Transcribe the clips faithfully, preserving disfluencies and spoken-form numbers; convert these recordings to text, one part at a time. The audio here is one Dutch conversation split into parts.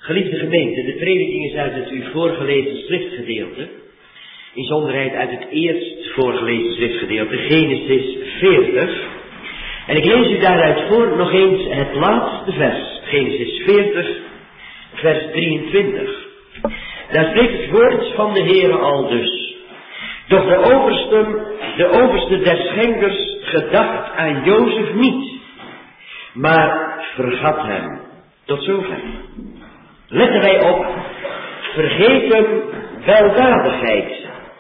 Geliefde gemeente, de prediking is uit het u voorgelezen schriftgedeelte. In zonderheid uit het eerst voorgelezen schriftgedeelte, Genesis veertig. En ik lees u daaruit voor nog eens het laatste vers, Genesis veertig, vers drieëntwintig. Daar spreekt het woord van de Heere al dus. Doch de overste, de overste der schenkers gedacht aan Jozef niet, maar vergat hem. Tot zover. Letten wij op, vergeten weldadigheid.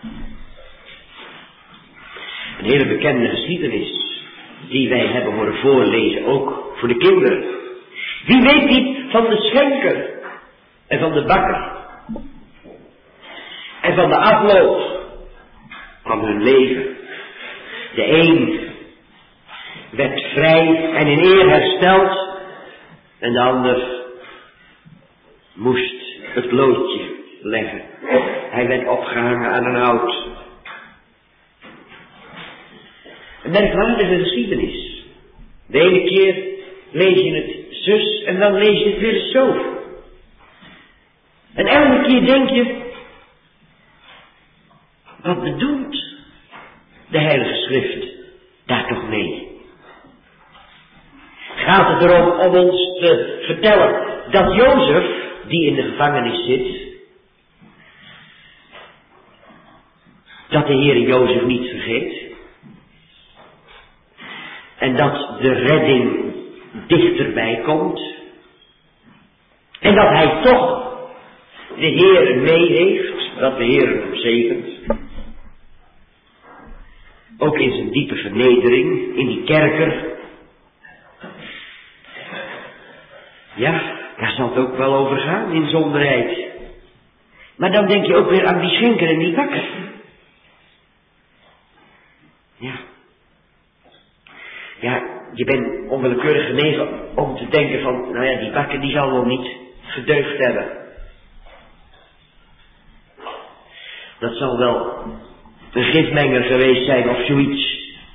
Een hele bekende geschiedenis die wij hebben horen voorlezen, ook voor de kinderen. Wie weet niet van de schenker en van de bakker en van de afloop van hun leven. De een werd vrij en in eer hersteld en de ander moest het loodje leggen. Hij werd opgehangen aan een hout. Een merkwaardige geschiedenis. De ene keer lees je het zus en dan lees je het weer zo. En elke keer denk je, wat bedoelt de Heilige Schrift daar toch mee? Gaat het erom om ons te vertellen dat Jozef, die in de gevangenis zit, dat de Heere Jozef niet vergeet? En dat de redding dichterbij komt? En dat hij toch de Heere mee heeft, dat de Heere hem zegent? Ook in zijn diepe vernedering, in die kerker. Ja, daar zal het ook wel over gaan, in zonderheid. Maar dan denk je ook weer aan die schenker en die bakker. Ja. Ja, je bent onwillekeurig genegen om te denken van, nou ja, die bakker die zal wel niet gedeugd hebben. Dat zal wel een gifmenger geweest zijn of zoiets.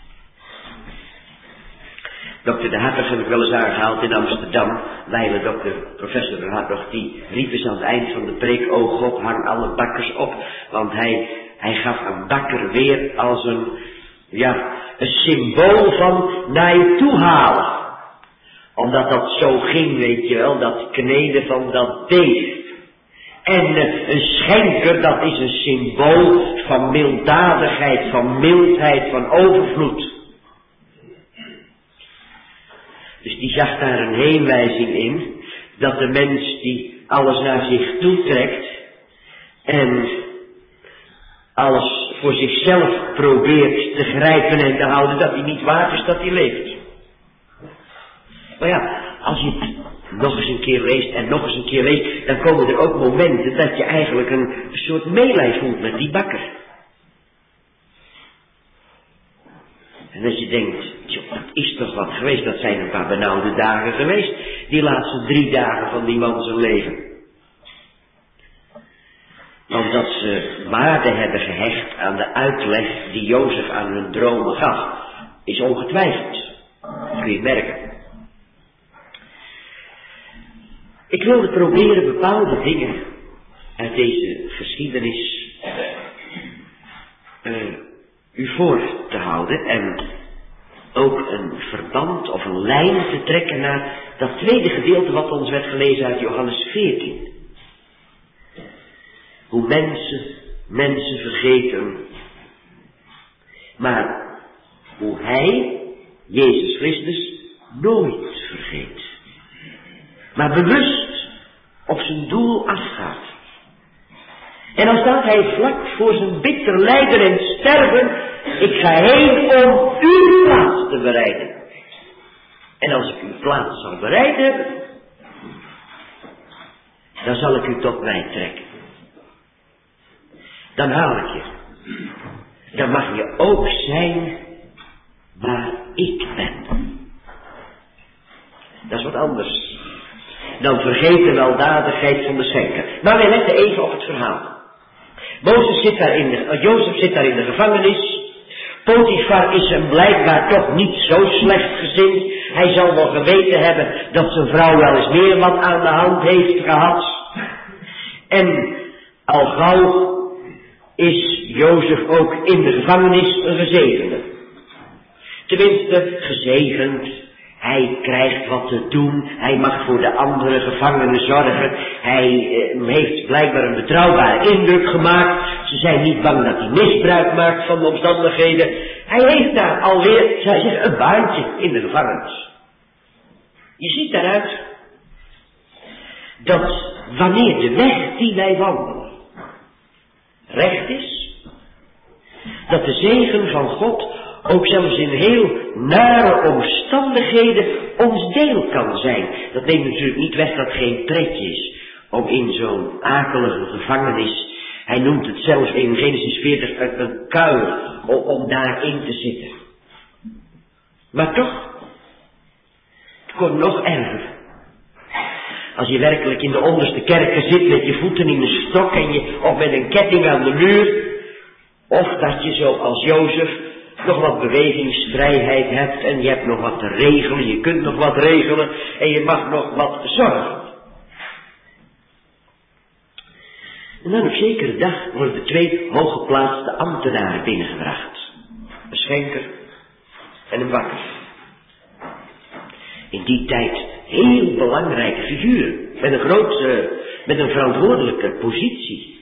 Dokter De Hartog heb ik wel eens aangehaald in Amsterdam. Wijle dokter professor De Hartog, die riep eens aan het eind van de preek, o God, hang alle bakkers op. Want hij, hij gaf een bakker weer als een, ja, een symbool van naar je toe halen. Omdat dat zo ging, weet je wel, dat kneden van dat deeg. En uh, een schenker, dat is een symbool van milddadigheid, van mildheid, van overvloed. Dus die zag daar een heenwijzing in, dat de mens die alles naar zich toe trekt en alles voor zichzelf probeert te grijpen en te houden, dat hij niet waard is dat hij leeft. Maar ja, als je het nog eens een keer leest en nog eens een keer leest, dan komen er ook momenten dat je eigenlijk een soort meelij voelt met die bakker. En dat je denkt, joh, dat is toch wat geweest, dat zijn een paar benauwde dagen geweest, die laatste drie dagen van die man zijn leven. Want dat ze waarde hebben gehecht aan de uitleg die Jozef aan hun dromen gaf, is ongetwijfeld. Dat kun je merken. Ik wilde proberen bepaalde dingen uit deze geschiedenis uh, u voor te houden en ook een verband of een lijn te trekken naar dat tweede gedeelte wat ons werd gelezen uit Johannes veertien. Hoe mensen mensen vergeten, maar hoe hij, Jezus Christus, nooit vergeet. Maar bewust op zijn doel afgaat. En dan staat hij vlak voor zijn bitter lijden en sterven, ik ga heen om uw plaats te bereiden. En als ik uw plaats zal bereid hebben, dan zal ik u tot mij trekken. Dan haal ik je. Dan mag je ook zijn waar ik ben. Dat is wat anders dan vergeten weldadigheid van de schenker. Maar wij letten even op het verhaal. Mozes zit daar in de, Jozef zit daar in de gevangenis. Potifar is hem blijkbaar toch niet zo slecht gezind. Hij zal wel geweten hebben dat zijn vrouw wel eens meer wat aan de hand heeft gehad. En al gauw is Jozef ook in de gevangenis een gezegende. Tenminste, gezegend. Hij krijgt wat te doen. Hij mag voor de andere gevangenen zorgen. Hij eh, heeft blijkbaar een betrouwbare indruk gemaakt. Ze zijn niet bang dat hij misbruik maakt van de omstandigheden. Hij heeft daar alweer, zij zeggen, een baantje in de gevangenis. Je ziet daaruit dat wanneer de weg die wij wandelen recht is, dat de zegen van God ook zelfs in heel nare omstandigheden ons deel kan zijn. Dat neemt natuurlijk niet weg dat het geen pretje is om in zo'n akelige gevangenis, hij noemt het zelfs in Genesis veertig een, een kuil, om, om daarin te zitten. Maar toch, het komt nog erger. Als je werkelijk in de onderste kerken zit met je voeten in de stok en je, of met een ketting aan de muur, of dat je zo als Jozef nog wat bewegingsvrijheid hebt en je hebt nog wat te regelen, je kunt nog wat regelen en je mag nog wat zorgen. En dan op zekere dag worden twee hooggeplaatste ambtenaren binnengebracht. Een schenker en een bakker. In die tijd heel belangrijke figuren, met een grote, met een verantwoordelijke positie.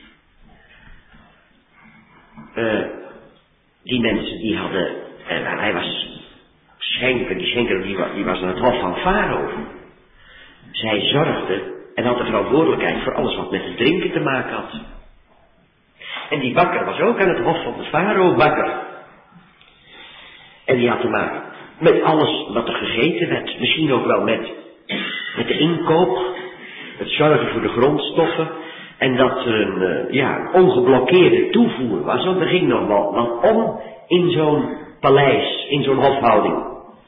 Uh, die mensen die hadden, uh, hij was schenker, die schenker die, die was aan het hof van Farao. Zij zorgde en had de verantwoordelijkheid voor alles wat met het drinken te maken had. En die bakker was ook aan het hof van de Farao bakker. En die had te maken met alles wat er gegeten werd. Misschien ook wel met, met de inkoop, het zorgen voor de grondstoffen. En dat er een, uh, ja, een ongeblokkeerde toevoer was. Want er ging nog wel wat om in zo'n paleis, in zo'n hofhouding.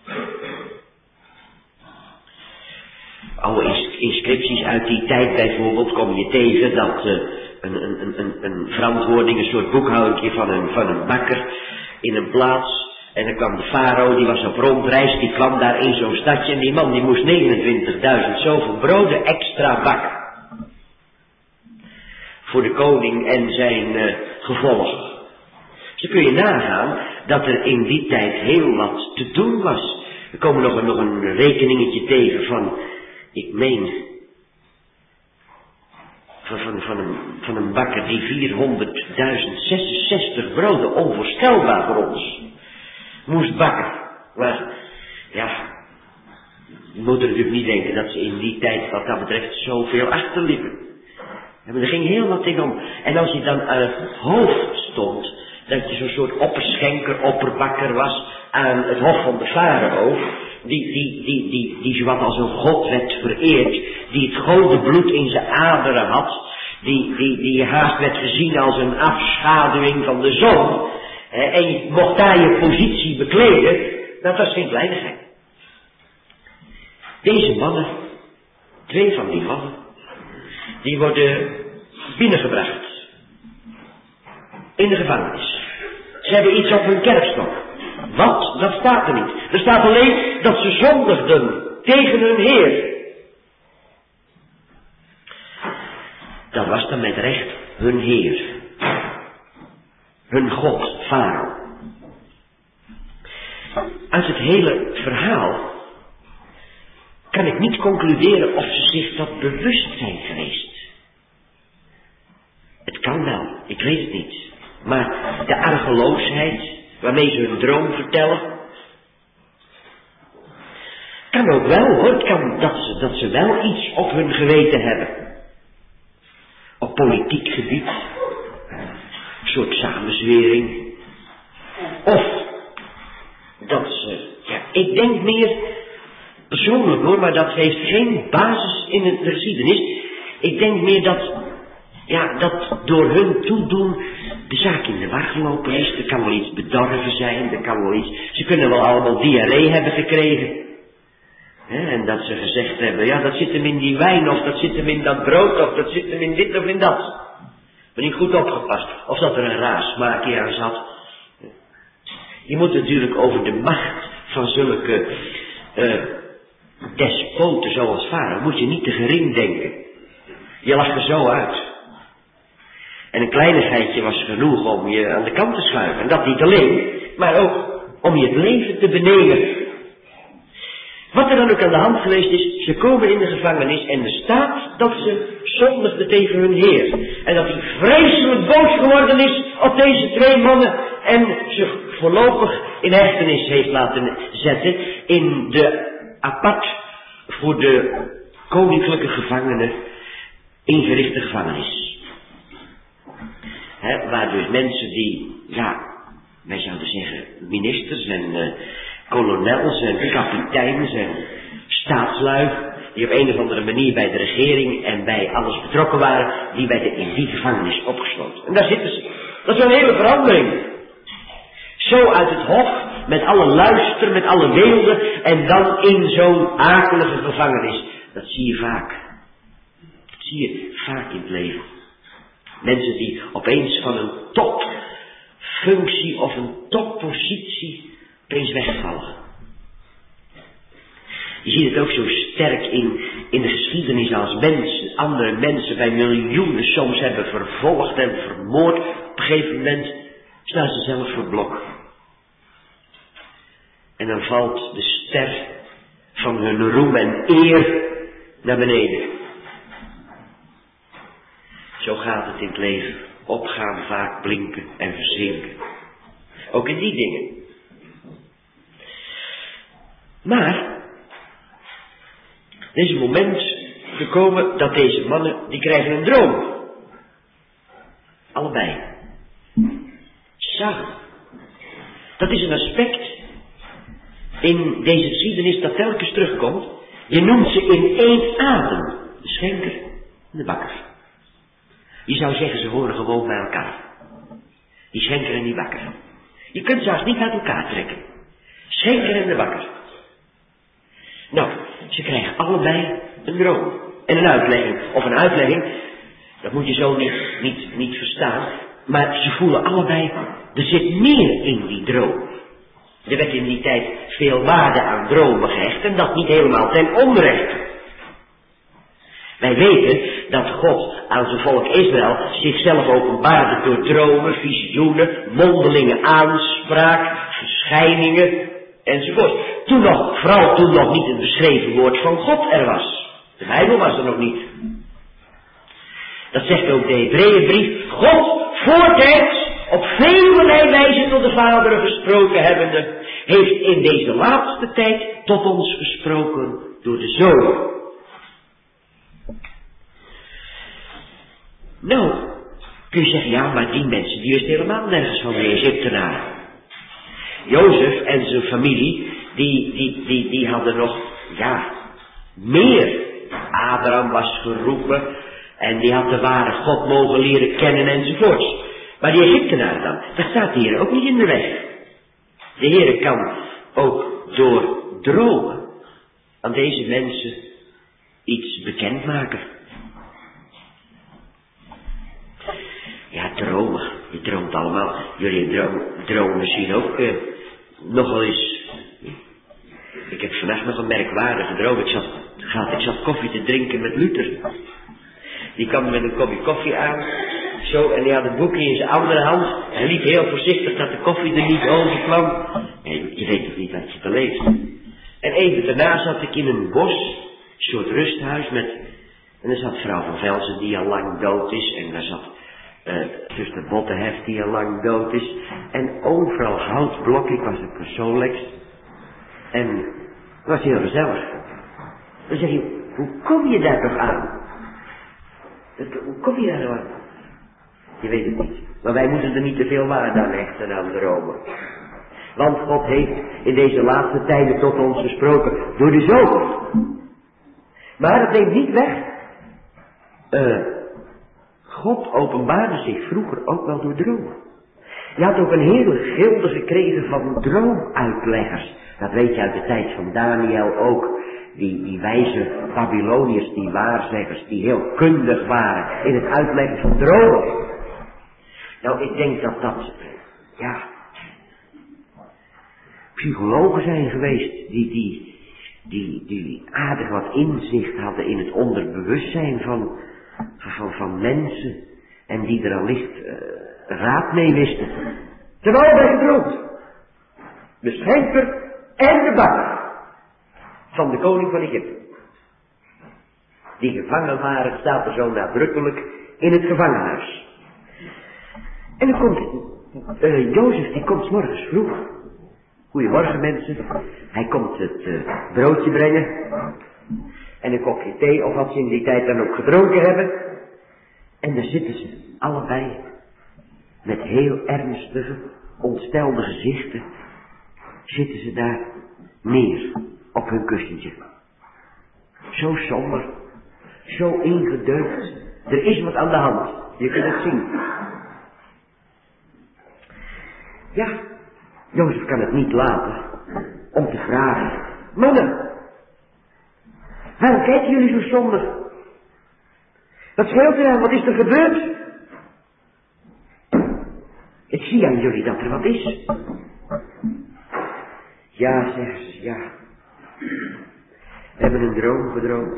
Oude inscripties uit die tijd bijvoorbeeld kom je tegen dat uh, een, een, een, een verantwoording, een soort boekhouding van een, van een bakker in een plaats. En dan kwam de farao, die was op rondreis, die kwam daar in zo'n stadje en die man die moest negenentwintigduizend zoveel broden extra bakken. Voor de koning en zijn uh, gevolg. Dus kun je nagaan dat er in die tijd heel wat te doen was. Er komen nog een, nog een rekeningetje tegen van, ik meen, van, van, van, een, van een bakker die vierhonderdduizend zesenzestig broden, onvoorstelbaar voor ons, moest bakken. Maar, ja, je moet er natuurlijk niet denken dat ze in die tijd wat dat betreft zoveel achterliepen. En er ging heel wat tegen om. En als je dan aan het hoofd stond, dat je zo'n soort opperschenker, opperbakker was aan het hof van de farao, die, die, die, die, die zowat als een god werd vereerd, die het gouden bloed in zijn aderen had, die, die, die haast werd gezien als een afschaduwing van de zon, en je mocht daar je positie bekleden, dat was geen kleinigheid. Deze mannen, twee van die mannen, die worden binnengebracht. In de gevangenis. Ze hebben iets op hun kerfstok. Wat? Dat staat er niet. Er staat alleen dat ze zondigden tegen hun Heer. Dat was dan met recht hun Heer. Hun God, Farao. Uit het hele verhaal kan ik niet concluderen of ze zich dat bewust zijn geweest. Het kan wel, ik weet het niet. Maar de argeloosheid waarmee ze hun droom vertellen, kan ook wel hoor, het kan dat ze, dat ze wel iets op hun geweten hebben. Op politiek gebied, een soort samenzwering. Of dat ze, ja, ik denk meer persoonlijk hoor, maar dat heeft geen basis in de geschiedenis. Ik denk meer dat, ja, dat door hun toedoen de zaak in de war gelopen is. Er kan wel iets bedorven zijn, er kan wel iets, ze kunnen wel allemaal diarree hebben gekregen. He, en dat ze gezegd hebben, ja, dat zit hem in die wijn, of dat zit hem in dat brood, of dat zit hem in dit of in dat. Maar niet goed opgepast. Of dat er een raar smaakje aan zat. Je moet natuurlijk over de macht van zulke uh, despoten zoals Farao, moet je niet te gering denken. Je lag er zo uit. En een kleinigheidje was genoeg om je aan de kant te schuiven. En dat niet alleen, maar ook om je het leven te benemen. Wat er dan ook aan de hand geweest is, ze komen in de gevangenis en er staat dat ze zondigden tegen hun Heer. En dat hij vreselijk boos geworden is op deze twee mannen en ze voorlopig in hechtenis heeft laten zetten in de apart voor de koninklijke gevangenen ingerichte gevangenis. He, waar dus mensen die, ja, wij zouden zeggen ministers en uh, kolonels en kapiteins en staatslui, die op een of andere manier bij de regering en bij alles betrokken waren, die werden in die gevangenis opgesloten. En daar zitten ze. Dat is een hele verandering. Zo uit het hof, met alle luister, met alle weelde, en dan in zo'n akelige gevangenis. Dat zie je vaak. Dat zie je vaak in het leven. Mensen die opeens van een topfunctie of een toppositie opeens wegvallen. Je ziet het ook zo sterk in, in de geschiedenis als mensen, andere mensen bij miljoenen soms hebben vervolgd en vermoord. Op een gegeven moment staan ze zelf voor blok. En dan valt de ster van hun roem en eer naar beneden. Zo gaat het in het leven. Opgaan, vaak blinken en verzinken. Ook in die dingen. Maar er is een moment gekomen dat deze mannen, die krijgen een droom. Allebei. Samen. Dat is een aspect in deze geschiedenis dat telkens terugkomt. Je noemt ze in één adem. De schenker en de bakker. Je zou zeggen, ze horen gewoon bij elkaar. Die schenker en die bakker. Je kunt ze haast niet uit elkaar trekken. Schenker en de bakker. Nou, ze krijgen allebei een droom. En een uitlegging. Of een uitlegging, dat moet je zo niet, niet, niet verstaan. Maar ze voelen allebei, er zit meer in die droom. Er werd in die tijd veel waarde aan dromen gehecht. En dat niet helemaal ten onrechte. Wij weten dat God aan zijn volk Israël zichzelf openbaarde door dromen, visioenen, mondelinge aanspraak, verschijningen enzovoort. Toen nog, vooral toen nog niet het beschreven woord van God er was. De Bijbel was er nog niet. Dat zegt ook de Hebreeënbrief. God voortijds op vele wijze tot de Vader gesproken hebbende, heeft in deze laatste tijd tot ons gesproken door de Zoon. Nou, kun je zeggen, ja, maar die mensen, die wisten helemaal nergens van de Egyptenaren. Jozef en zijn familie, die, die, die, die hadden nog, ja, meer. Abraham was geroepen en die had de ware God mogen leren kennen enzovoorts. Maar die Egyptenaren dan, dat staat de Heer ook niet in de weg. De Heer kan ook door dromen aan deze mensen iets bekendmaken. Ja, dromen. Je droomt allemaal. Jullie dromen, dromen misschien ook uh, nogal eens. Ik heb vannacht nog een merkwaardige droom. Ik zat, gaat, ik zat koffie te drinken met Luther. Die kwam met een kopje koffie aan. Zo, en die had een boekje in zijn andere hand. Hij liep heel voorzichtig dat de koffie er niet over kwam. Nee, je weet toch niet wat je te lezen. En even daarna zat ik in een bos. Een soort rusthuis met. En er zat vrouw van Velzen die al lang dood is. En daar zat Uh, zuster Bottenheft die al lang dood is. En overal houtblokken. Ik was het persoonlijkst. En het was heel gezellig. Dan zeg je, hoe kom je daar toch aan? Dat, hoe kom je daar nou aan? Je weet het niet. Maar wij moeten er niet te veel waarde aan hechten aan dromen. Want God heeft in deze laatste tijden tot ons gesproken door de Zoon. Maar dat neemt niet weg. Uh, God openbaarde zich vroeger ook wel door dromen. Je had ook een hele gilde gekregen van droomuitleggers. Dat weet je uit de tijd van Daniel ook. Die, die wijze Babyloniërs, die waarzeggers, die heel kundig waren in het uitleggen van dromen. Nou, ik denk dat dat, ja, psychologen zijn geweest die, die, die, die aardig wat inzicht hadden in het onderbewustzijn van, van, van mensen en die er allicht uh, raad mee wisten. Terwijl wij gedroomd. De schenker en de bakker van de koning van Egypte. Die gevangen waren, staat er zo nadrukkelijk in het gevangenhuis. En dan komt uh, Jozef, die komt 's morgens vroeg. Goedemorgen mensen. Hij komt het uh, broodje brengen. En een kopje thee, of wat ze in die tijd dan ook gedronken hebben. En dan zitten ze allebei met heel ernstige, ontstelde gezichten. Zitten ze daar neer op hun kussentje. Zo somber, zo ingedeukt. Er is wat aan de hand, je kunt het zien. Ja, Jozef kan het niet laten om te vragen. Mannen, waarom kijken jullie zo somber? Wat scheelt er aan, wat is er gebeurd? Ik zie aan jullie dat er wat is. Ja, zeggen ze, ja. We hebben een droom gedroomd.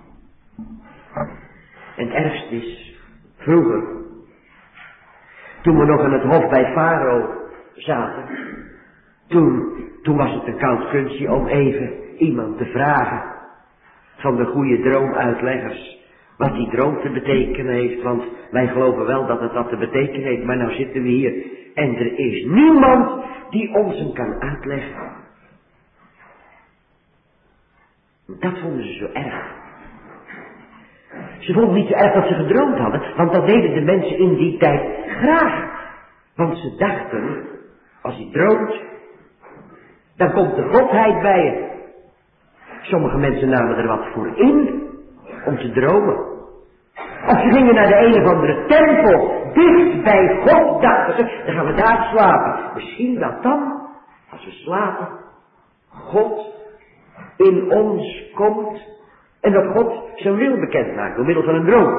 En het ergste is, vroeger, toen we nog aan het hof bij Farao zaten, toen, toen was het een koud kunstje om even iemand te vragen van de goede droomuitleggers wat die droom te betekenen heeft, want wij geloven wel dat het dat te betekenen heeft, maar nou zitten we hier en er is niemand die ons hem kan uitleggen. Dat vonden ze zo erg. Ze vonden niet zo erg dat ze gedroomd hadden, want dat deden de mensen in die tijd graag. Want ze dachten, als je droomt, dan komt de godheid bij je. Sommige mensen namen er wat voor in, om te dromen. Of ze gingen naar de een of andere tempel, dicht bij God, dachten ze, dan gaan we daar slapen. Misschien dat dan, als we slapen, God in ons komt en dat God zijn wil bekend maakt door middel van een droom.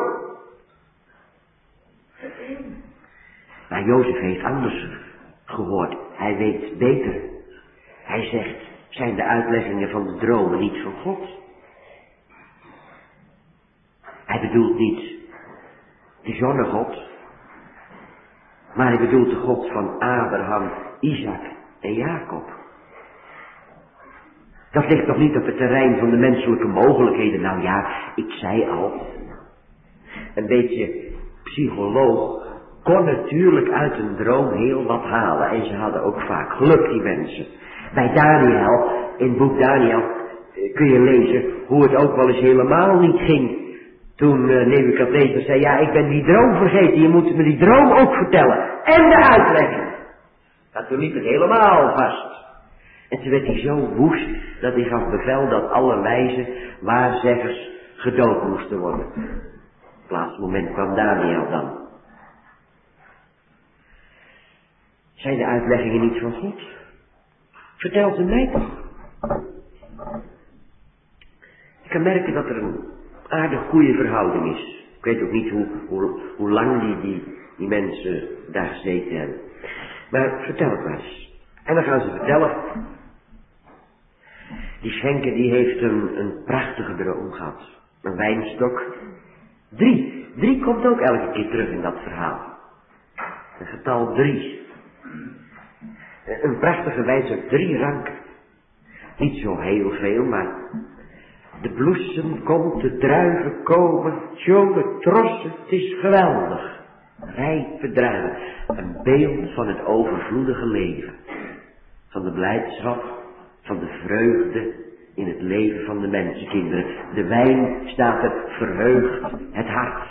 Maar Jozef heeft anders gehoord. Hij weet beter. Hij zegt, zijn de uitleggingen van de dromen niet van God? Hij bedoelt niet de zonnegod, maar hij bedoelt de God van Abraham, Isaac en Jacob. Dat ligt nog niet op het terrein van de menselijke mogelijkheden. Nou ja, ik zei al, een beetje psycholoog kon natuurlijk uit een droom heel wat halen. En ze hadden ook vaak geluk, die mensen. Bij Daniel, in het boek Daniel, kun je lezen hoe het ook wel eens helemaal niet ging. Toen uh, Nebukadnezar zei, ja, ik ben die droom vergeten, je moet me die droom ook vertellen. En de uitlegging. Maar toen liep het helemaal vast. En toen werd hij zo woest, dat hij gaf bevel dat alle wijze waarzeggers gedood moesten worden. Op het laatste moment kwam Daniel dan. Zijn de uitleggingen niet van God? Vertel ze mij toch. Ik kan merken dat er een aardig goede verhouding is. Ik weet ook niet hoe, hoe, hoe lang die, die, die mensen daar gezeten hebben. Maar vertel het maar eens. En dan gaan ze vertellen. Die schenker die heeft een, een prachtige droom gehad. Een wijnstok. Drie. Drie komt ook elke keer terug in dat verhaal. Een getal drie. Een prachtige wijnstok. Drie ranken. Niet zo heel veel, maar de bloesem komt, de druiven komen, jonge trossen, het is geweldig. Rijpe druiven. Een beeld van het overvloedige leven. Van de blijdschap, van de vreugde in het leven van de mensenkinderen. De wijn staat er, verheugt het hart.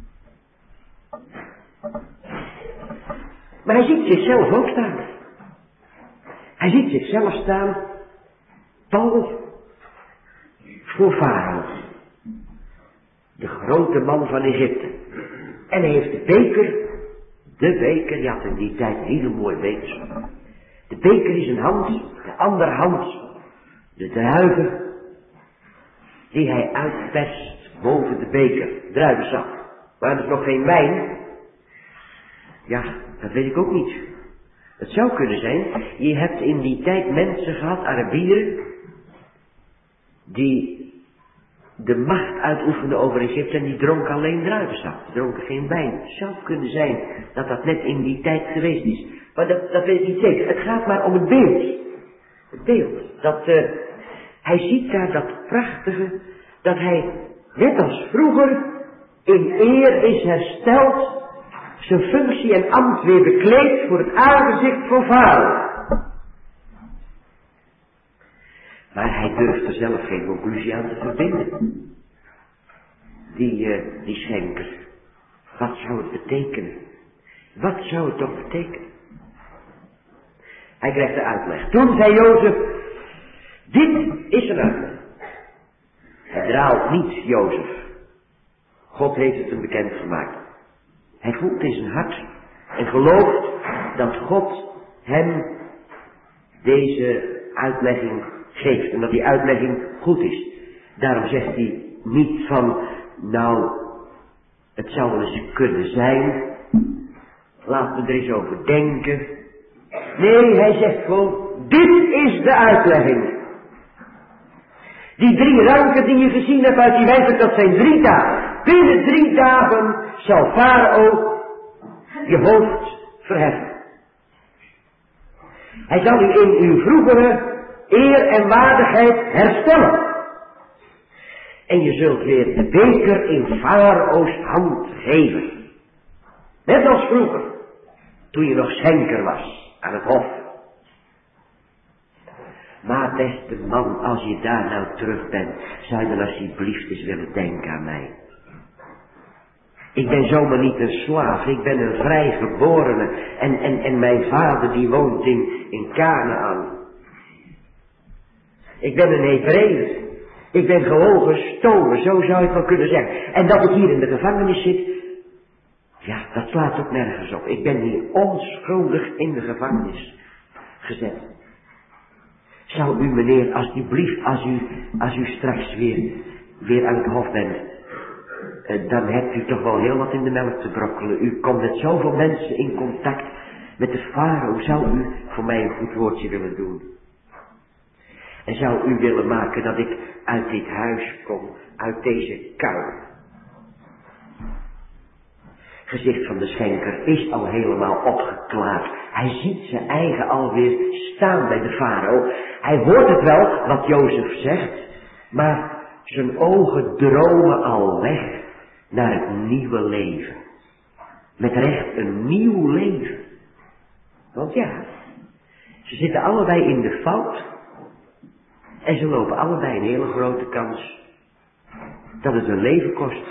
Maar hij ziet zichzelf ook staan. Hij ziet zichzelf staan, pal voor Farao, de grote man van Egypte. En hij heeft de beker, de beker, je had in die tijd hele mooie bekers. De beker in zijn hand, de andere hand, de druiven, die hij uitperst boven de beker, druivensap. Maar er is nog geen wijn. Ja, dat weet ik ook niet. Het zou kunnen zijn, je hebt in die tijd mensen gehad, Arabieren, die de macht uitoefende over Egypte en die dronk alleen druivensap. Die dronken geen wijn. Het zou kunnen zijn dat dat net in die tijd geweest is. Maar dat, dat weet ik niet zeker. Het gaat maar om het beeld. Het beeld. Dat uh, hij ziet daar dat prachtige, dat hij net als vroeger in eer is hersteld, zijn functie en ambt weer bekleed voor het aangezicht van Farao. Maar hij durft er zelf geen conclusie aan te verbinden. Die, uh, die schenker. Wat zou het betekenen? Wat zou het toch betekenen? Hij krijgt de uitleg. Toen zei Jozef, dit is een uitleg. Hij draalt niet, Jozef. God heeft het hem bekend gemaakt. Hij voelt in zijn hart en gelooft dat God hem deze uitlegging geeft en dat die uitlegging goed is. Daarom zegt hij niet van, nou, het zou wel eens kunnen zijn, laat me er eens over denken. Nee, hij zegt gewoon, dit is de uitlegging. Die drie ranken die je gezien hebt uit die wijze, dat zijn drie dagen. Binnen drie dagen zal Farao je hoofd verheffen. Hij zal u in uw vroegere eer en waardigheid herstellen. En je zult weer de beker in Farao's hand geven. Net als vroeger, toen je nog schenker was aan het hof. Maar beste man, als je daar nou terug bent, zou je dan alsjeblieft eens willen denken aan mij. Ik ben zomaar niet een slaaf, ik ben een vrijgeborene. En, en, en mijn vader die woont in, in Kanaan. Ik ben een Hebreeër. Ik ben gewoon gestolen, zo zou ik wel kunnen zeggen. En dat ik hier in de gevangenis zit, ja, dat slaat ook nergens op. Ik ben hier onschuldig in de gevangenis gezet. Zou u, meneer, alsjeblieft, als u, als u straks weer, weer aan het hof bent, eh, dan hebt u toch wel heel wat in de melk te brokkelen. U komt met zoveel mensen in contact met de farao. Zou u voor mij een goed woordje willen doen? En zou u willen maken dat ik uit dit huis kom, uit deze kuil? Gezicht van de schenker is al helemaal opgeklaard. Hij ziet zijn eigen alweer staan bij de farao. Hij hoort het wel wat Jozef zegt, maar zijn ogen dromen al weg naar het nieuwe leven. Met recht een nieuw leven. Want ja, ze zitten allebei in de fout. En ze lopen allebei een hele grote kans dat het hun leven kost.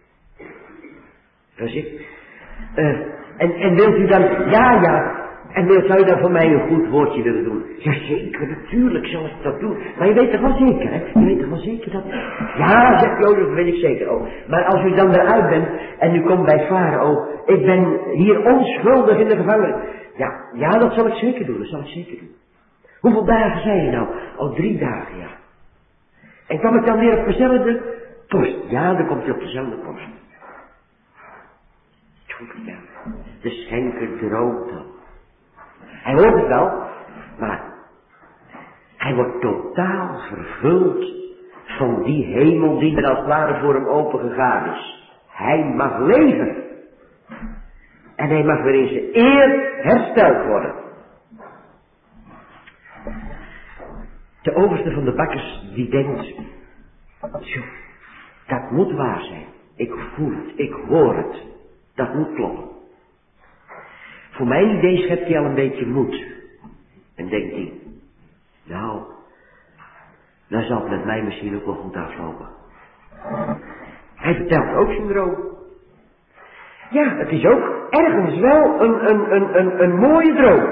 Zie. Uh, en, en wilt u dan, ja, ja, en wilt zou u dan voor mij een goed woordje willen doen? Jazeker, natuurlijk zal ik dat doen. Maar je weet toch wel zeker, hè? Je weet toch wel zeker dat... Ja, zegt Jozef, dat weet ik zeker ook. Maar als u dan eruit bent en u komt bij Farao, ik ben hier onschuldig in de gevangenis. Ja, ja, dat zal ik zeker doen, dat zal ik zeker doen. Hoeveel dagen zijn je nou? Al drie dagen, ja. En kwam ik dan weer op dezelfde post? Ja, dan komt hij op dezelfde post. Ja, de schenker droomt dan. Hij hoort het wel, maar hij wordt totaal vervuld van die hemel die er als het ware voor hem opengegaan is. Hij mag leven. En hij mag weer in zijn eer hersteld worden. De overste van de bakkers die denkt, zo, dat moet waar zijn. Ik voel het, ik hoor het. Dat moet kloppen. Voor mijn idee schept hij al een beetje moed. En denkt hij, nou, dan zal het met mij misschien ook wel goed aflopen. Hij vertelt ook zijn droom. Ja, het is ook ergens wel een, een, een, een, een mooie droom.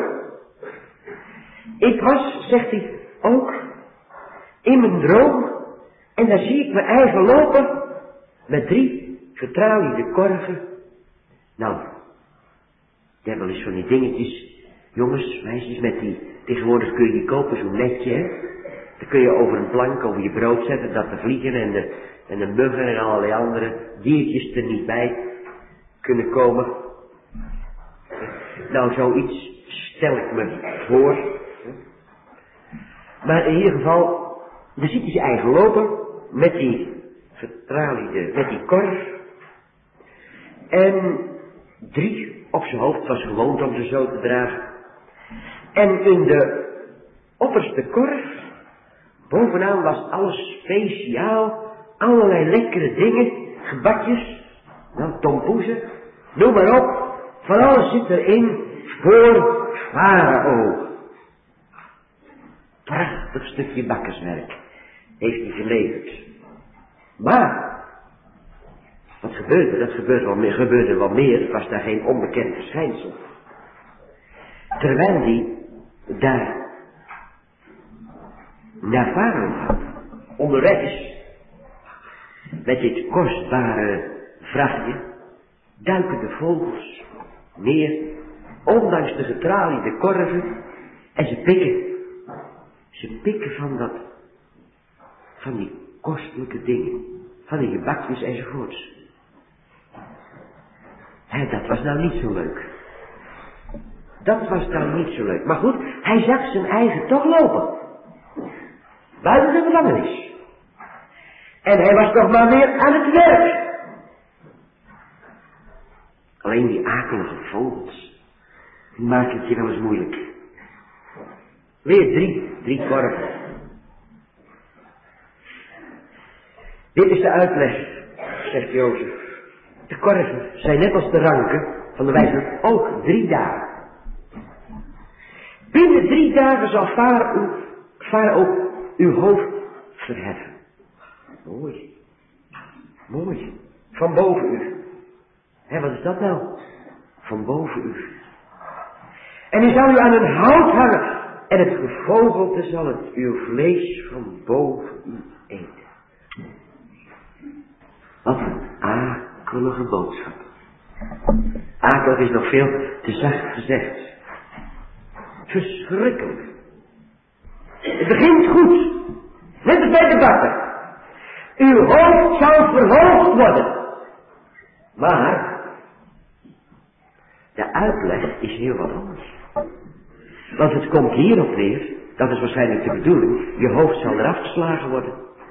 Ik was, zegt hij, ook in mijn droom, en daar zie ik mijn eigen lopen met drie getraliede korven. Nou, je hebt wel eens van die dingetjes, jongens, meisjes, met die, tegenwoordig kun je die kopen, zo'n netje, hè. Dan kun je over een plank, over je brood zetten, dat de vliegen en de, en de muggen en allerlei andere diertjes er niet bij kunnen komen. Nou, zoiets stel ik me voor. Maar in ieder geval, dan ziet hij zijn eigen lopen met die getraliede, met die korf. En drie op zijn hoofd, was gewoond om ze zo te dragen. En in de opperste korf, bovenaan was alles speciaal, allerlei lekkere dingen, gebakjes, nou, tompoezen, noem maar op, van alles zit erin voor Farao. Prachtig stukje bakkerswerk heeft hij geleverd. Maar, wat gebeurde? Dat gebeurde wel meer, gebeurde wel meer, het was daar geen onbekend verschijnsel. Terwijl hij daar naar Farao gaat, onderweg is, met dit kostbare vrachtje, duiken de vogels neer, ondanks de getraliede korven, en ze pikken. Ze pikken van dat, van die kostelijke dingen, van die gebakjes enzovoorts. Hé, dat was nou niet zo leuk. Dat was nou niet zo leuk. Maar goed, hij zag zijn eigen toch lopen. Buiten de gevangenis. En hij was nog maar weer aan het werk. Alleen die akelige vogels, die maken het je wel eens moeilijk. Weer drie, drie korven. Dit is de uitleg, zegt Jozef. De korven zijn net als de ranken van de wijze ook drie dagen. Binnen drie dagen zal Farao, Farao uw hoofd verheffen. Mooi. Mooi. Van boven u. Hé, wat is dat nou? Van boven u. En hij zal u aan een hout hangen. En het gevogelte zal het uw vlees van boven u eten. Wat een akelige boodschap. Akelig is nog veel te zacht gezegd. Verschrikkelijk. Het begint goed. Net als bij de bakker. Uw hoofd zal verhoogd worden. Maar de uitleg is heel wat anders. Want het komt hierop neer, dat is waarschijnlijk de bedoeling, je hoofd zal eraf geslagen worden.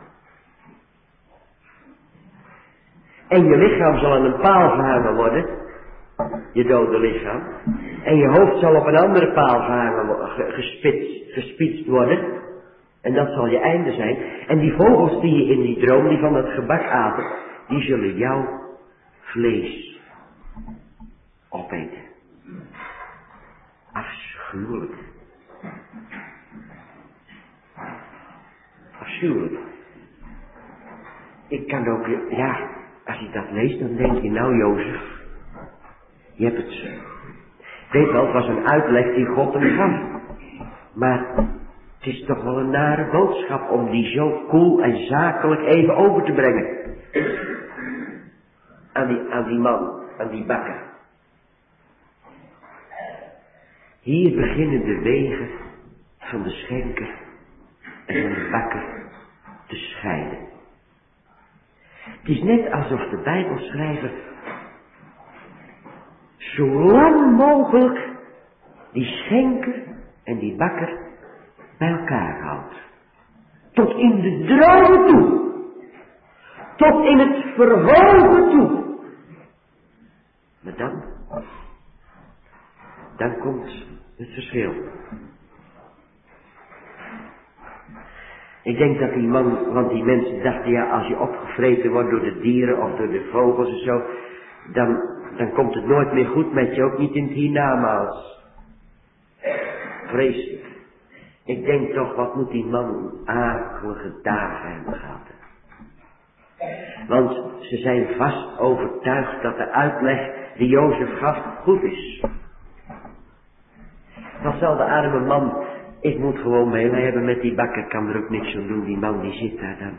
En je lichaam zal aan een paal gehangen worden, je dode lichaam. En je hoofd zal op een andere paal gehangen, gespitst, gespitst worden. En dat zal je einde zijn. En die vogels die je in die droom, die van dat gebak aten, die zullen jouw vlees opeten. Afschuwelijk. Afschuwelijk. Ik kan ook, ja, als je dat leest, dan denk je, nou Jozef, je hebt het. Ik weet wel, het was een uitleg die God hem gaf. Maar het is toch wel een nare boodschap om die zo koel en zakelijk even over te brengen. Aan die, aan die man, aan die bakker. Hier beginnen de wegen van de schenker en van de bakker te scheiden. Het is net alsof de Bijbelschrijver zo lang mogelijk die schenker en die bakker bij elkaar houdt. Tot in de dromen toe. Tot in het verhogen toe. Maar dan, dan komt het verschil. Ik denk dat die man, want die mensen dachten, ja, als je opgevreten wordt door de dieren of door de vogels en zo, dan, dan komt het nooit meer goed met je, ook niet in het hiernamaals. Vreselijk. Ik denk toch, wat moet die man akelige dagen hebben gehad. Want ze zijn vast overtuigd dat de uitleg die Jozef gaf goed is. Dan zal de arme man, ik moet gewoon meelij hebben met die bakker, kan er ook niks aan doen, die man die zit daar dan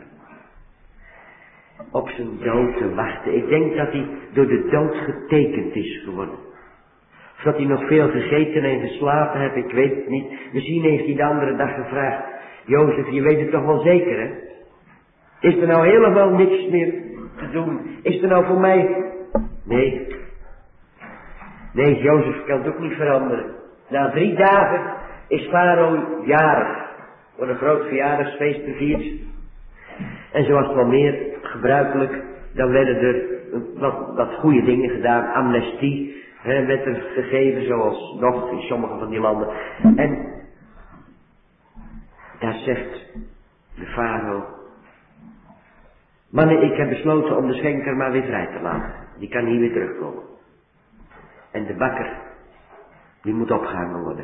op zijn dood te wachten. Ik denk dat hij door de dood getekend is geworden. Of dat hij nog veel gegeten en geslapen heeft, ik weet het niet. Misschien heeft hij de andere dag gevraagd, Jozef, je weet het toch wel zeker, hè? Is er nou helemaal niks meer te doen? Is er nou voor mij... Nee. Nee, Jozef kan het ook niet veranderen. Na drie dagen is Farao jarig. Wordt een groot verjaardagsfeest gevierd. En zoals het wel meer gebruikelijk, dan werden er wat, wat goede dingen gedaan, amnestie hè, werd er gegeven, zoals nog in sommige van die landen. En daar zegt de farao: mannen, ik heb besloten om de schenker maar weer vrij te laten. Die kan hier weer terugkomen. En de bakker, die moet opgehangen worden.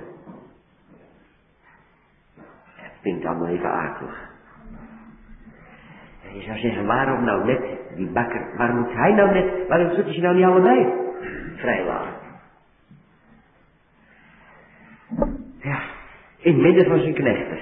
Dat klinkt allemaal even akelig. En je zou zeggen, waarom nou net die bakker, waarom moet hij nou net, waarom moet hij ze nou niet allebei vrij laten? Ja, in het midden van zijn knechten.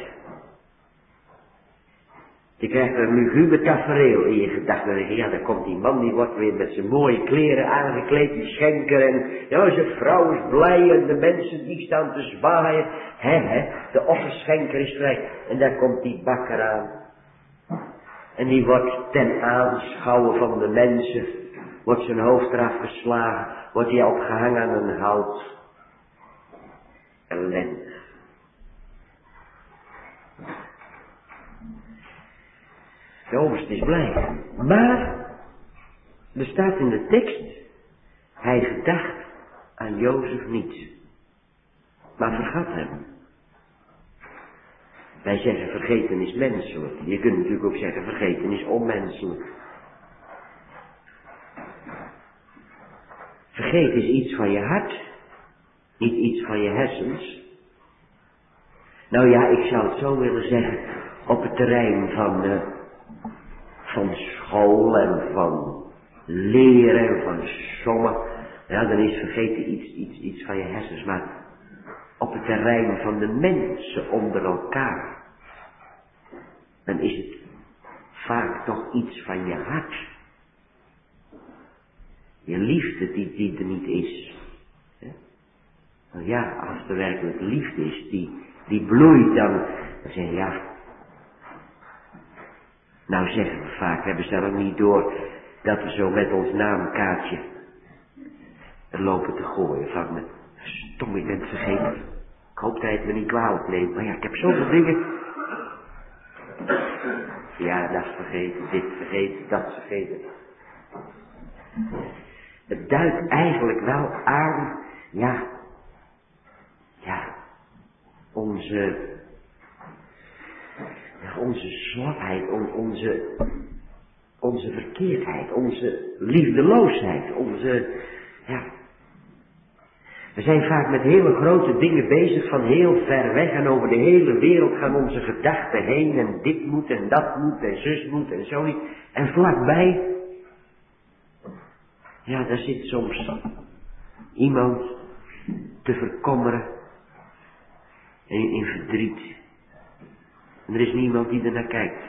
Je krijgt een luguber tafereel in je gedachten. Ja, dan komt die man, die wordt weer met zijn mooie kleren aangekleed, die schenker. En ja, zijn vrouw is blij en de mensen die staan te zwaaien. Hè, hè, de offerschenker is vrij. En daar komt die bakker aan. En die wordt ten aanschouwen van de mensen, wordt zijn hoofd eraf geslagen, wordt hij opgehangen aan een hout. Ellende. De overste is blij. Maar, er staat in de tekst, hij gedacht aan Jozef niet, maar vergat hem. Wij zeggen vergeten is menselijk. Je kunt natuurlijk ook zeggen vergeten is onmenselijk. Vergeten is iets van je hart, niet iets van je hersens. Nou ja, ik zou het zo willen zeggen, op het terrein van, uh, van school en van leren en van sommen, ja, dan is vergeten iets, iets, iets van je hersens, maar op het terrein van de mensen onder elkaar, dan is het vaak toch iets van je hart. Je liefde die, die er niet is. Nou ja, als er werkelijk liefde is, die, die bloeit dan, dan zeg je ja. Nou zeggen we vaak, we hebben zelf niet door dat we zo met ons naamkaartje er lopen te gooien van me. Stom, ik ben het vergeten. Ik hoop dat hij het me niet kwalijk neemt, maar ja, ik heb zoveel dingen. Ja, dat vergeten, dit vergeten, dat vergeten. Het duidt eigenlijk wel aan, ja, ja, onze, ja, onze slapheid, on, onze, onze verkeerdheid, onze liefdeloosheid, onze, ja. We zijn vaak met hele grote dingen bezig van heel ver weg en over de hele wereld gaan onze gedachten heen en dit moet en dat moet en zus moet en zo niet. En vlakbij, ja, daar zit soms iemand te verkommeren en in verdriet. En er is niemand die er naar kijkt.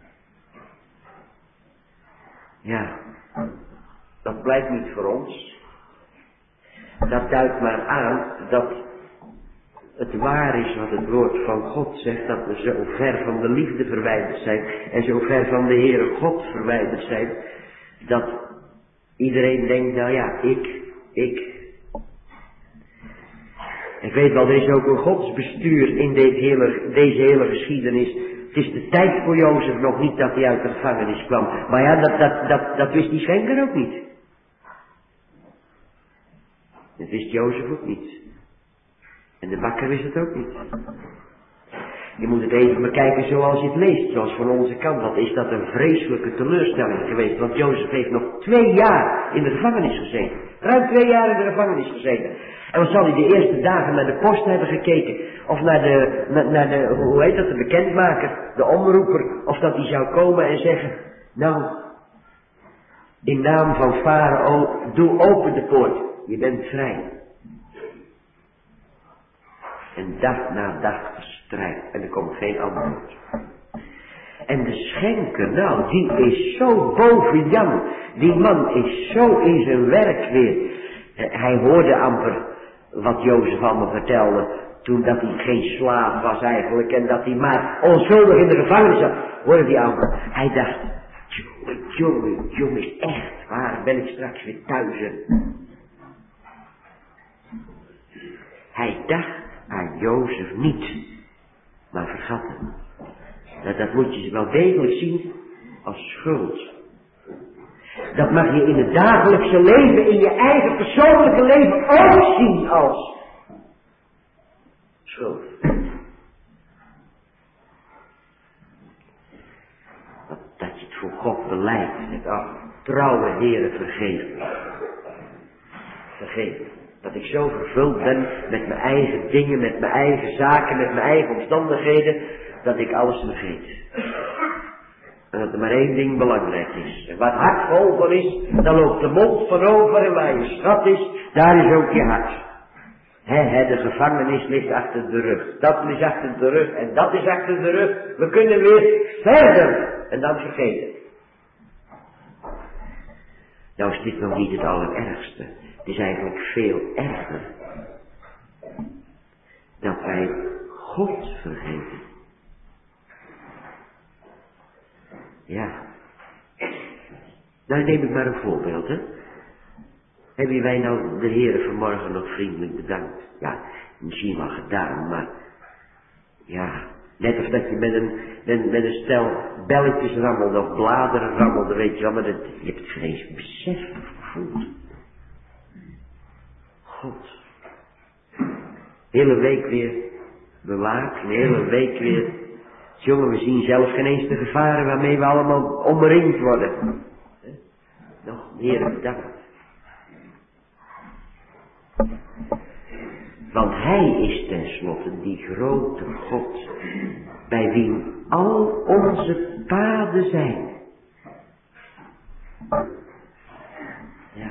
Ja, dat blijkt niet voor ons. Dat duidt maar aan dat het waar is wat het woord van God zegt, dat we zo ver van de liefde verwijderd zijn en zo ver van de Heere God verwijderd zijn, dat iedereen denkt, nou ja, ik, ik. Ik weet wel, er is ook een godsbestuur in deze hele, deze hele geschiedenis. Het is de tijd voor Jozef nog niet dat hij uit de gevangenis kwam. Maar ja, dat, dat, dat, dat wist die schenker ook niet. Dat wist Jozef ook niet. En de bakker wist het ook niet. Je moet het even bekijken zoals je het leest, zoals van onze kant. Wat is dat een vreselijke teleurstelling geweest. Want Jozef heeft nog twee jaar in de gevangenis gezeten. Ruim twee jaar in de gevangenis gezeten. En dan zal hij de eerste dagen naar de post hebben gekeken. Of naar de, naar, naar de, hoe heet dat, de bekendmaker, de omroeper. Of dat hij zou komen en zeggen, nou, in naam van Farao, doe open de poort. Je bent vrij. En dag na dag verstrijkt. En er komt geen antwoord. En de schenker, nou, die is zo boven Jan. Die man is zo in zijn werk weer. Hij hoorde amper wat Jozef allemaal vertelde. Toen dat hij geen slaaf was eigenlijk. En dat hij maar onschuldig in de gevangenis zat. Hoorde hij amper. Hij dacht, jongen, jongen, jongen, echt waar. Ben ik straks weer thuis. Hij dacht aan Jozef niet, maar vergat hem. Dat, dat moet je wel degelijk zien als schuld. Dat mag je in het dagelijkse leven, in je eigen persoonlijke leven ook zien als schuld. Dat, dat je het voor God beleidt. Met ach, trouwe Heere, vergeef me. Vergeef me. Dat ik zo vervuld ben met mijn eigen dingen, met mijn eigen zaken, met mijn eigen omstandigheden, dat ik alles vergeet. En dat er maar één ding belangrijk is. En wat hart vol van is, dan loopt de mond van over en waar je schat is, daar is ook je hart. He, he, de gevangenis ligt achter de rug. Dat ligt achter de rug en dat is achter de rug. We kunnen weer verder. En dan vergeten. Nou is dit nog niet het allerergste. Het is eigenlijk veel erger. Dat wij God vergeten. Ja. Nou neem ik maar een voorbeeld, hè. Hebben wij nou de Heere vanmorgen nog vriendelijk bedankt? Ja, misschien wel gedaan, maar... Ja, net of dat je met een, met, met een stel belletjes rammelde of bladeren rammelde, weet je wel, maar dat, je hebt het geen eens besef gevoeld. God. Hele week weer bewaakt, een hele week weer... Jongen, we zien zelfs geen eens de gevaren waarmee we allemaal omringd worden. Nog meer bedankt. Want Hij is tenslotte die grote God, bij wie al onze paden zijn. Ja.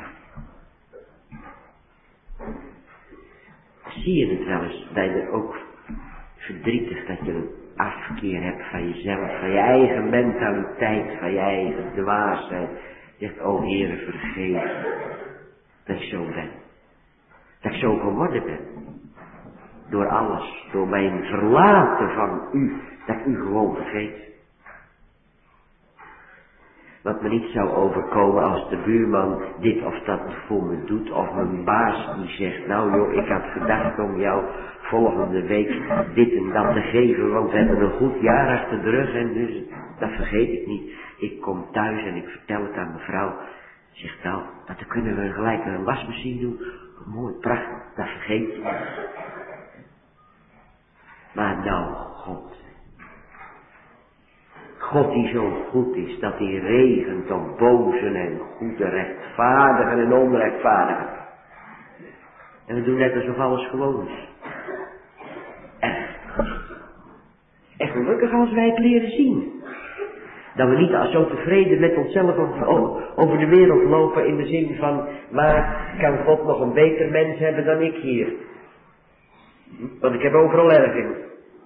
Zie je het wel eens bij de ook verdrietig dat je een afkeer hebt van jezelf, van je eigen mentaliteit, van je eigen dwaasheid. Je zegt, o Heere, vergeef dat ik zo ben. Dat ik zo geworden ben. Door alles, door mijn verlaten van u, dat ik u gewoon vergeet. Wat me niet zou overkomen als de buurman dit of dat voor me doet, of mijn baas die zegt, nou joh, ik had gedacht om jou volgende week dit en dat te geven, want we hebben een goed jaar achter de rug en dus, dat vergeet ik niet. Ik kom thuis en ik vertel het aan mijn vrouw. Zegt nou, dat kunnen we gelijk een wasmachine doen. Mooi, prachtig, dat vergeet je. Maar nou, God. God die zo goed is, dat hij regent op bozen en goede, rechtvaardigen en onrechtvaardigen. En we doen net alsof alles gewoon is. En, en gelukkig als wij het leren zien. Dat we niet als zo tevreden met onszelf over, over de wereld lopen in de zin van, maar kan God nog een beter mens hebben dan ik hier? Want ik heb overal erg in.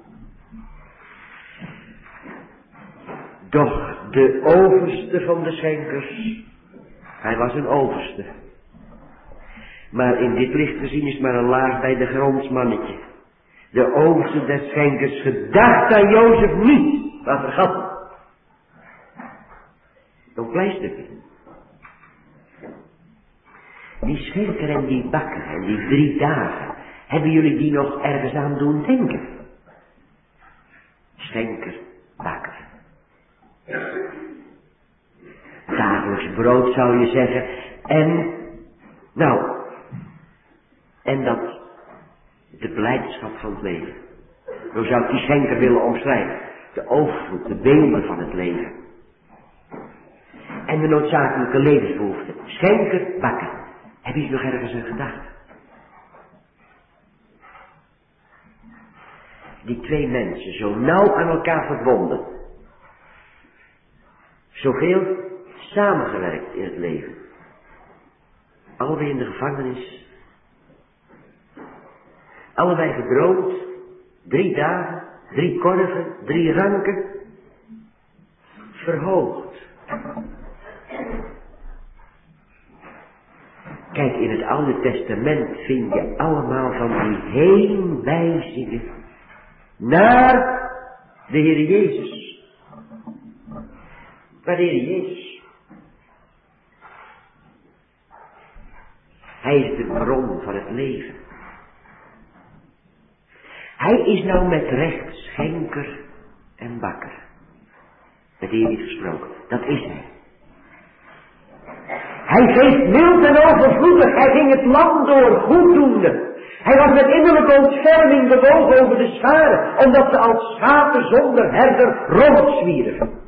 Doch de overste van de schenkers, hij was een overste. Maar in dit licht gezien is maar een laag bij de grondsmannetje. De overste des schenkers gedacht aan Jozef niet, maar vergat hem. Nog een klein stukje. Die schenker en die bakker en die drie dagen, hebben jullie die nog ergens aan doen denken? Schenker, bakker. Dagelijks brood zou je zeggen. En, nou, en dat, de blijdschap van het leven. Zo zou ik die schenker willen omschrijven. De overvloed, de beelden van het leven. En de noodzakelijke levensbehoeften. Schenker, bakker. Heb je nog ergens aan gedacht? Die twee mensen, zo nauw aan elkaar verbonden. Zoveel samengewerkt in het leven. Allebei in de gevangenis. Allebei gedroomd. Drie dagen, drie korven, drie ranken. Verhoogd. Kijk, in het Oude Testament vind je allemaal van die heenwijzingen naar de Heer Jezus. Naar de Heer Jezus. Hij is de bron van het leven. Hij is nou met recht schenker en bakker. Met Heer niet gesproken. Dat is hij. Hij geeft mild en overvloedig. Hij ging het land door, goeddoende. Hij was met innerlijke ontferming bewogen over de scharen, omdat ze als schapen zonder herder rondzwierven.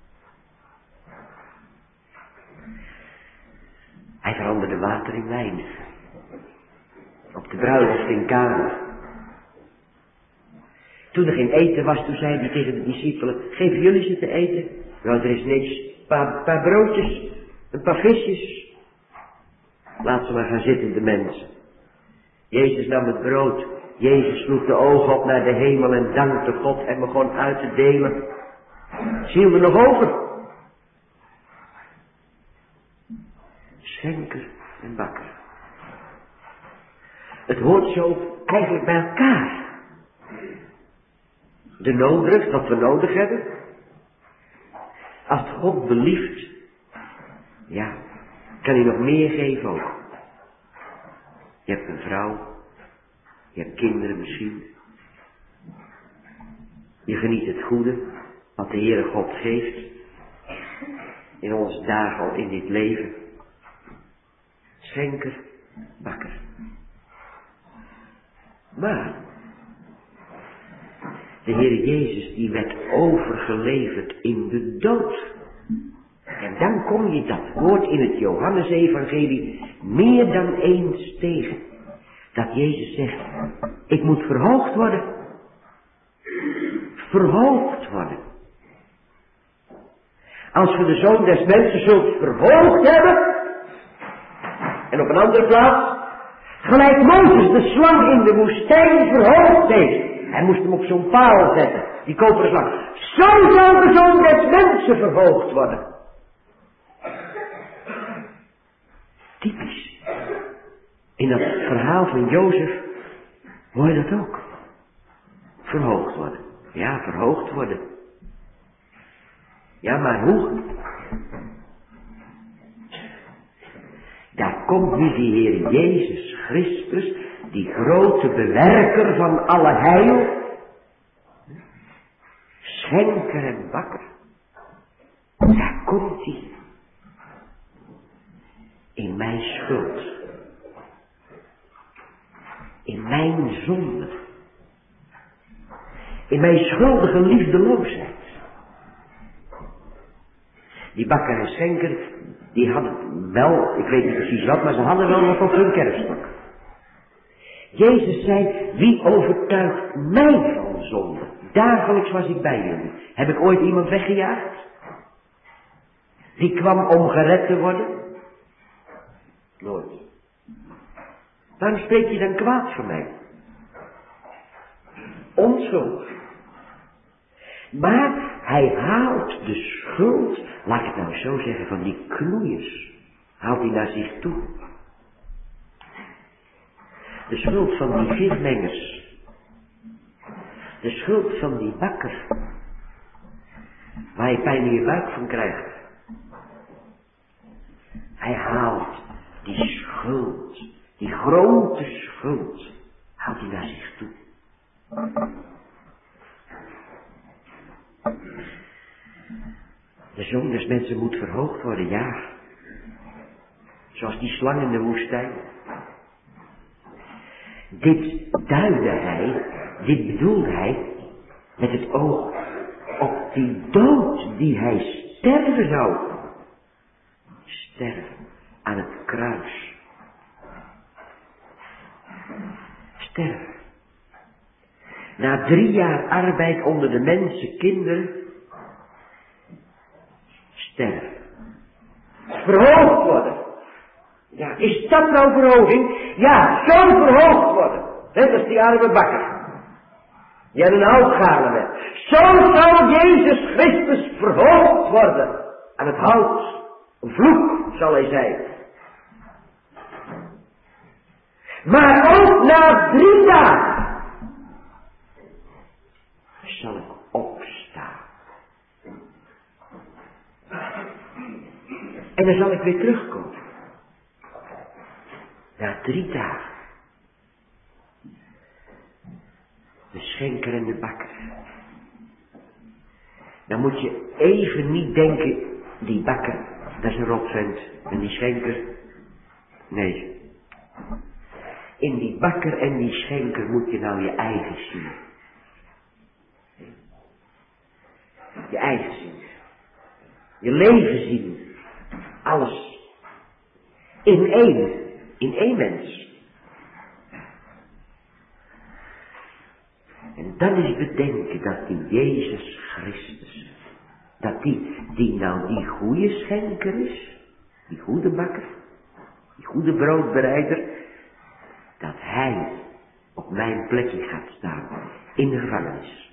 Hij veranderde water in wijn. Op de bruiloft in Kana. Toen er geen eten was, toen zei hij tegen de discipelen, geven jullie ze te eten? Nou, er is niks. Een paar, paar broodjes, een paar visjes. Laat ze maar gaan zitten, de mensen. Jezus nam het brood. Jezus sloeg de ogen op naar de hemel en dankte God en begon uit te delen. Zien we nog over? Schenker en bakker. Het hoort zo eigenlijk bij elkaar. De nooddruk, wat we nodig hebben. Als het God belieft, ja, kan hij nog meer geven ook. Je hebt een vrouw, je hebt kinderen misschien. Je geniet het goede, wat de Heere God geeft. In onze dagen al in dit leven. Schenker, bakker. Maar de Heer Jezus die werd overgeleverd in de dood. En dan kom je dat woord in het Johannesevangelie meer dan eens tegen. Dat Jezus zegt, ik moet verhoogd worden. Verhoogd worden. Als we de Zoon des Mensen zult verhoogd hebben. En op een andere plaats. Gelijk Mozes de slang in de woestijn verhoogd heeft. Hij moest hem op zo'n paal zetten. Die koperen slang. Zo zal de Zoon des Mensen verhoogd worden. Typisch. In dat verhaal van Jozef hoor je dat ook. Verhoogd worden. Ja, verhoogd worden. Ja, maar hoe? Daar komt nu die Heer Jezus Christus, die grote bewerker van alle heil, schenker en bakker. Daar komt hij. In mijn schuld. In mijn zonde. In mijn schuldige liefdeloosheid. Die bakker en schenker, die hadden wel, ik weet niet precies wat, maar ze hadden wel nog op hun kerfstok. Jezus zei, wie overtuigt mij van zonde? Dagelijks was ik bij jullie. Heb ik ooit iemand weggejaagd? Die kwam om gered te worden? Nooit. Waarom spreek je dan kwaad voor mij? Onschuld. Maar hij haalt de schuld, laat ik het nou zo zeggen, van die knoeiers, haalt hij naar zich toe. De schuld van die vismengers. De schuld van die bakker. Waar je pijn in je buik van krijgt. Hij haalt die schuld, die grote schuld, haalt hij naar zich toe. De Zoon des Mensen moet verhoogd worden, ja. Zoals die slang in de woestijn. Dit duidde hij, dit bedoelde hij met het oog op die dood die hij sterven zou. Sterven aan het kruis. Sterven. Na drie jaar arbeid onder de mensenkinderen. Sterven. Verhoogd worden. Ja, is dat nou verhoging? Ja, zo verhoogd worden. Net als die arme bakker. Die aan een hout galen werd. Zo zal Jezus Christus verhoogd worden. Aan het hout. Een vloek zal hij zijn. Maar ook na drie dagen zal ik opstaan. En dan zal ik weer terugkomen. Na drie dagen. De schenker en de bakker. Dan moet je even niet denken, die bakker, dat is een rotvent. En die schenker, nee. In die bakker en die schenker moet je nou je eigen zien. Je eigen zien. Je leven zien. Alles. In één. In één mens. En dan is bedenken dat die Jezus Christus, dat die, die nou die goede schenker is, die goede bakker, die goede broodbereider, dat hij op mijn plekje gaat staan, in de gevangenis.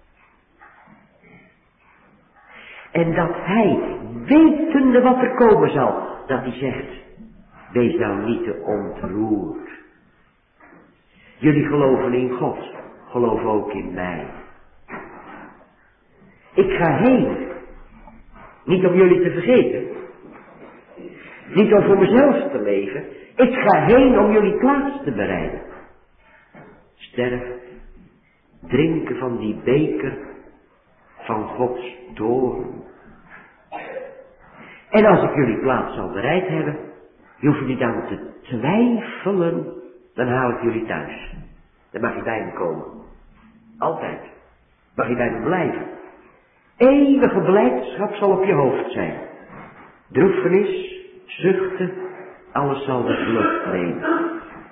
En dat hij, wetende wat er komen zal, dat hij zegt, wees nou niet te ontroerd. Jullie geloven in God, geloof ook in mij. Ik ga heen, niet om jullie te vergeten, niet om voor mezelf te leven, ik ga heen om jullie plaats te bereiden. Sterven, drinken van die beker van Gods toorn. En als ik jullie plaats zal bereid hebben, je hoeft niet aan te twijfelen, dan haal ik jullie thuis. Dan mag je bij me komen. Altijd. Mag je bij me blijven. Eeuwige blijdschap zal op je hoofd zijn. Droefenis, zuchten, alles zal de vlucht nemen.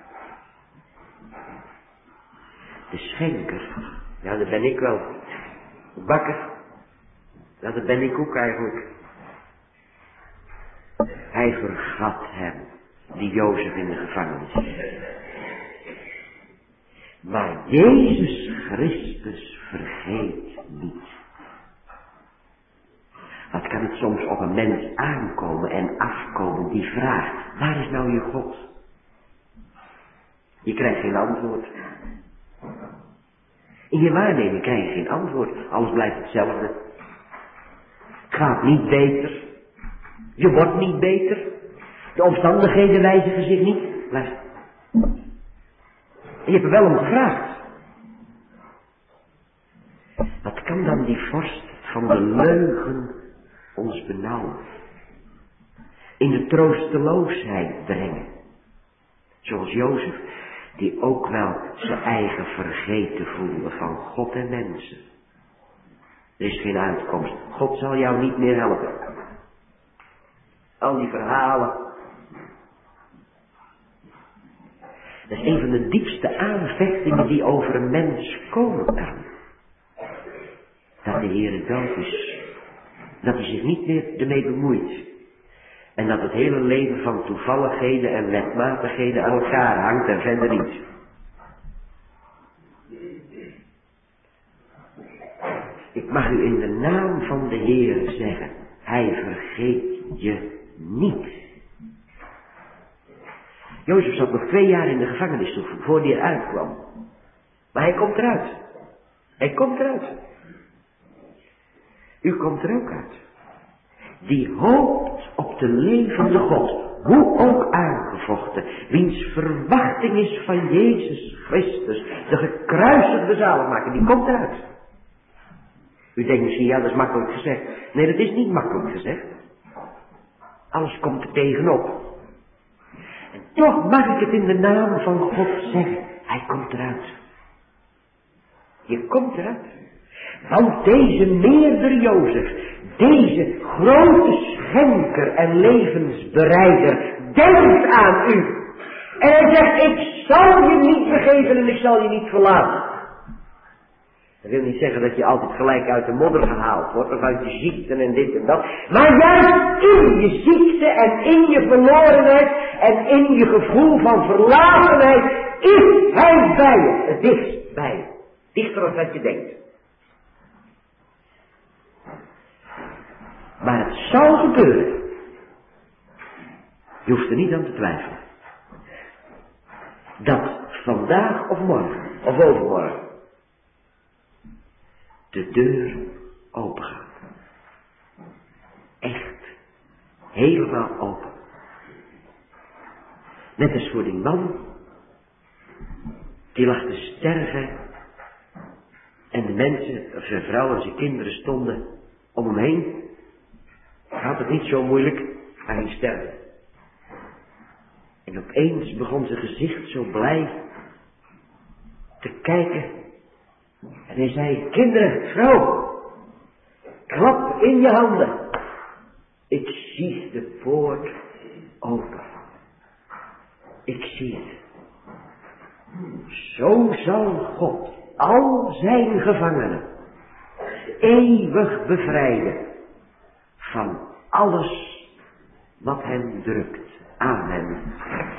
De schenker, ja dat ben ik wel. De bakker, ja dat ben ik ook eigenlijk. Hij vergat hem, die Jozef in de gevangenis. Maar Jezus Christus vergeet niet. Wat kan het soms op een mens aankomen en afkomen die vraagt, waar is nou je God? Je krijgt geen antwoord. In je waarneming krijg je geen antwoord, alles blijft hetzelfde. Het gaat niet beter. Je wordt niet beter. De omstandigheden wijzigen zich niet. Blijf. En je hebt er wel om gevraagd. Wat kan dan die vorst van de leugen ons benauwen? In de troosteloosheid brengen. Zoals Jozef, die ook wel zijn eigen vergeten voelde van God en mensen. Er is geen uitkomst. God zal jou niet meer helpen. Al die verhalen. Dat is een van de diepste aanvechtingen die over een mens komen kan. Dat de Heere dood is. Dat hij zich niet meer ermee bemoeit. En dat het hele leven van toevalligheden en wetmatigheden aan elkaar hangt en verder niet. Ik mag u in de naam van de Heer zeggen, hij vergeet je niet. Jozef zat nog twee jaar in de gevangenis toe, voor hij eruit kwam. Maar hij komt eruit. Hij komt eruit. U komt er ook uit. Die hoopt op de levende God, hoe ook aangevochten, wiens verwachting is van Jezus Christus, de gekruisigde zaligmaker, die komt eruit. U denkt misschien, ja, dat is makkelijk gezegd. Nee, dat is niet makkelijk gezegd. Alles komt er tegenop. En toch mag ik het in de naam van God zeggen. Hij komt eruit. Je komt eruit. Want deze meerdere Jozef, deze grote schenker en levensbereider, denkt aan u. En hij zegt, ik zal je niet vergeven en ik zal je niet verlaten. Dat wil niet zeggen dat je altijd gelijk uit de modder gehaald wordt, of uit je ziekte en dit en dat. Maar juist in je ziekte en in je verlorenheid en in je gevoel van verlatenheid is hij bij je. Het dichtst bij je. Dichter dan wat je denkt. Maar het zal gebeuren. Je hoeft er niet aan te twijfelen. Dat vandaag of morgen, of overmorgen, de deur open gaat. Echt. Helemaal open. Net als voor die man, die lag te sterven en de mensen, of zijn vrouw en zijn kinderen stonden om hem heen. Hij had het niet zo moeilijk, hij ging sterven. En opeens begon zijn gezicht zo blij te kijken. En hij zei, kinderen, vrouw, klap in je handen. Ik zie de poort open. Ik zie het. Zo zal God al zijn gevangenen eeuwig bevrijden van alles wat hem drukt. Amen.